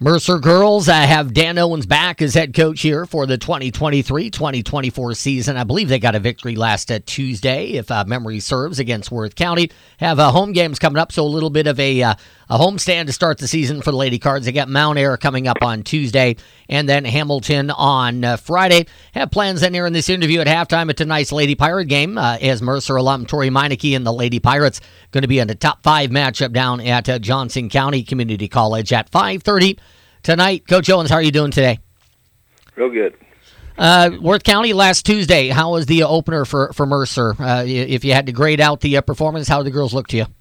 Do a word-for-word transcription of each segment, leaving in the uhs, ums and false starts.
Mercer girls uh, have Dan Owens back as head coach here for the twenty twenty-three twenty twenty-four season. I believe they got a victory last uh, Tuesday, if uh, memory serves, against Worth County. Have uh, home games coming up, so a little bit of a uh, a homestand to start the season for the Lady Cards. They got Mount Ayr coming up on Tuesday, and then Hamilton on uh, Friday. Have plans then here in this interview at halftime at tonight's Lady Pirate game, uh, as Mercer alum Tori Meineke and the Lady Pirates going to be in the top five matchup down at uh, Johnson County Community College at five thirty tonight. Coach Owens, how are you doing today? Real good. Uh, Worth County last Tuesday, how was the opener for, for Mercer? Uh, if you had to grade out the uh, performance, how did the girls look to you?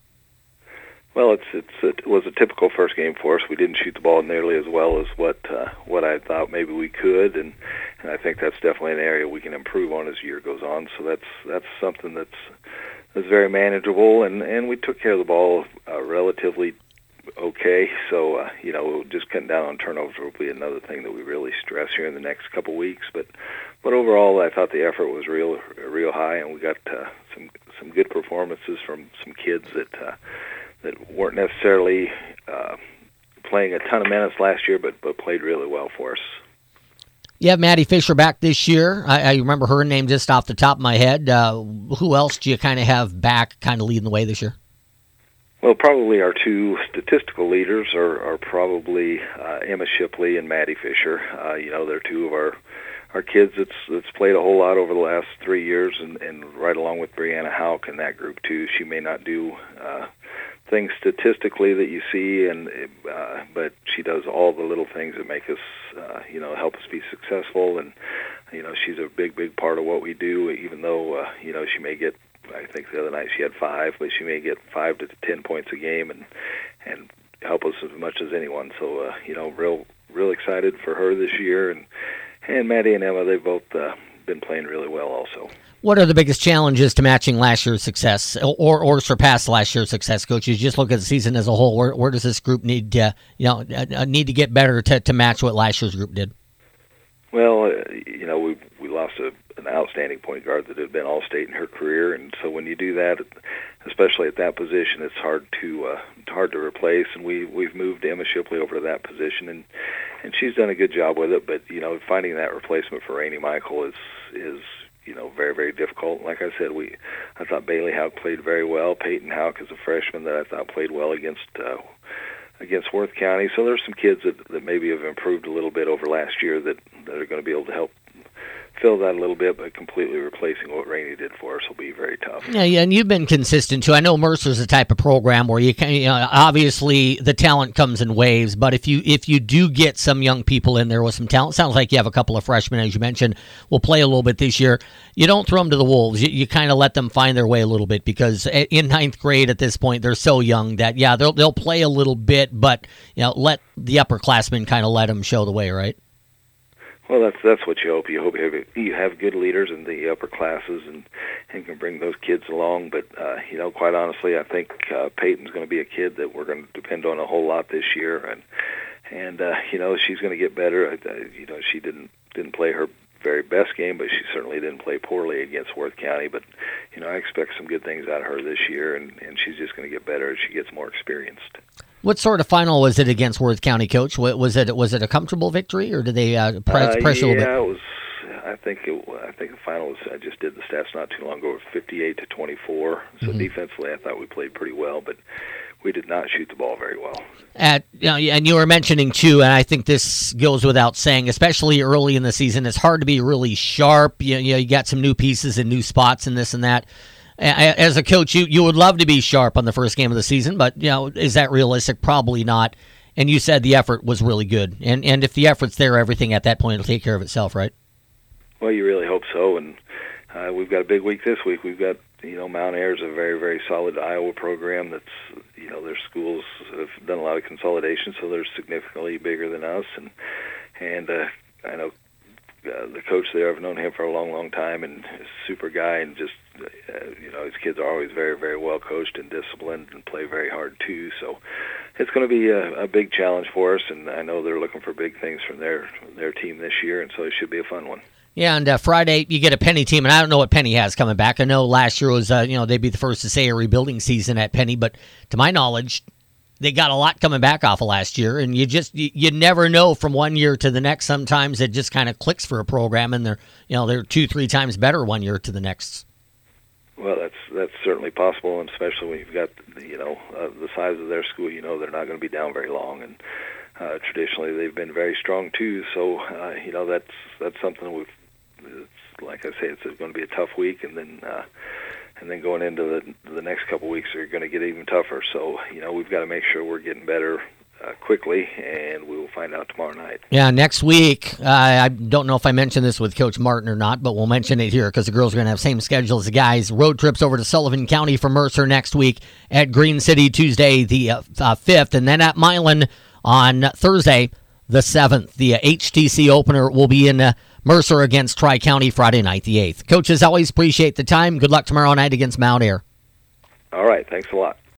Well, it's, it's it was a typical first game for us. We didn't shoot the ball nearly as well as what uh, what I thought maybe we could, and, and I think that's definitely an area we can improve on as the year goes on. So that's that's something that's that's very manageable, and, and we took care of the ball uh, relatively okay. So uh, you know, just cutting down on turnovers will be another thing that we really stress here in the next couple weeks. But but overall, I thought the effort was real real high, and we got uh, some some good performances from some kids that. Uh, that weren't necessarily uh, playing a ton of minutes last year, but, but played really well for us. You have Maddie Fisher back this year. I, I remember her name just off the top of my head. Uh, who else do you kind of have back kind of leading the way this year? Well, probably our two statistical leaders are, are probably uh, Emma Shipley and Maddie Fisher. Uh, you know, they're two of our our kids that's that's played a whole lot over the last three years, and, and right along with Brianna Hauk in that group, too. She may not do uh, things statistically that you see, and uh, but she does all the little things that make us, uh, you know, help us be successful. And you know, she's a big, big part of what we do. Even though uh, you know, she may get, I think the other night she had five, but she may get five to ten points a game, and and help us as much as anyone. So uh, you know, real, real excited for her this year, and and Maddie and Emma, they've both uh, been playing really well also. What are the biggest challenges to matching last year's success, or or surpass last year's success, coaches? Just look at the season as a whole. Where where does this group need to, you know, uh, need to get better to, to match what last year's group did? Well, uh, you know, we we lost a, an outstanding point guard that had been All-State in her career, and so when you do that, especially at that position, it's hard to uh, hard to replace. And we we've moved Emma Shipley over to that position, and and she's done a good job with it. But you know, finding that replacement for Rainey Michael is is you know, very, very difficult. Like I said, we I thought Bailey Hauk played very well. Peyton Hauk is a freshman that I thought played well against uh, against Worth County. So there's some kids that, that maybe have improved a little bit over last year that, that are going to be able to help fill that a little bit, but completely replacing what Rainey did for us will be very tough. Yeah, yeah, and you've been consistent too. I know Mercer's the type of program where you can, you know, obviously the talent comes in waves, but if you if you do get some young people in there with some talent, sounds like you have a couple of freshmen, as you mentioned, will play a little bit this year. You don't throw them to the wolves. You, you kind of let them find their way a little bit, because in ninth grade at this point they're so young that yeah they'll they'll play a little bit, but you know, let the upperclassmen kind of let them show the way, right? Well, that's that's what you hope. You hope you have, you have good leaders in the upper classes and, and can bring those kids along. But, uh, you know, quite honestly, I think uh, Peyton's going to be a kid that we're going to depend on a whole lot this year. And, and uh, you know, she's going to get better. Uh, you know, she didn't didn't play her very best game, but she certainly didn't play poorly against Worth County. But, you know, I expect some good things out of her this year, and, and she's just going to get better as she gets more experienced. What sort of final was it against Worth County, Coach? Was it was it a comfortable victory, or did they uh, press, uh, pressure yeah, a little bit? Yeah, it was. I think it. I think the final was. I just did the stats not too long ago. It was fifty-eight to twenty-four. So mm-hmm. defensively, I thought we played pretty well, but we did not shoot the ball very well. At you know, and you were mentioning too, and I think this goes without saying, especially early in the season, it's hard to be really sharp. You, you know, you got some new pieces and new spots and this and that. As a coach, you, you would love to be sharp on the first game of the season, but you know, is that realistic? Probably not. And you said the effort was really good, and and if the effort's there, everything at that point will take care of itself, right? Well, you really hope so, and uh, we've got a big week this week. We've got, you know, Mount Ayr is a very, very solid Iowa program. That's, you know, their schools have done a lot of consolidation, so they're significantly bigger than us, and and uh, I know uh, the coach there. I've known him for a long, long time, and he's a super guy, and just. Uh, you know, his kids are always very, very well coached and disciplined and play very hard too. So it's going to be a, a big challenge for us, and I know they're looking for big things from their their team this year, and so it should be a fun one. Yeah, and uh, Friday you get a Penny team, and I don't know what Penny has coming back. I know last year was, uh, you know, they'd be the first to say a rebuilding season at Penny, but to my knowledge, they got a lot coming back off of last year, and you just you, you never know from one year to the next. Sometimes it just kind of clicks for a program, and they're you know they're two three times better one year to the next. Well, that's that's certainly possible, and especially when you've got you know uh, the size of their school, you know they're not going to be down very long, and uh, traditionally they've been very strong too. So uh, you know that's that's something we've. It's, like I say, it's going to be a tough week, and then uh, and then going into the the next couple weeks are going to get even tougher. So you know we've got to make sure we're getting better uh, quickly, and we will find out tomorrow night. Yeah, next week, uh, I don't know if I mentioned this with Coach Martin or not, but we'll mention it here because the girls are going to have same schedule as the guys. Road trips over to Sullivan County for Mercer next week, at Green City Tuesday the uh, uh, fifth, and then at Milan on Thursday the seventh. The uh, H T C opener will be in uh, Mercer against Tri-County Friday night the eighth. Coaches, always appreciate the time. Good luck tomorrow night against Mount Ayr. All right, thanks a lot.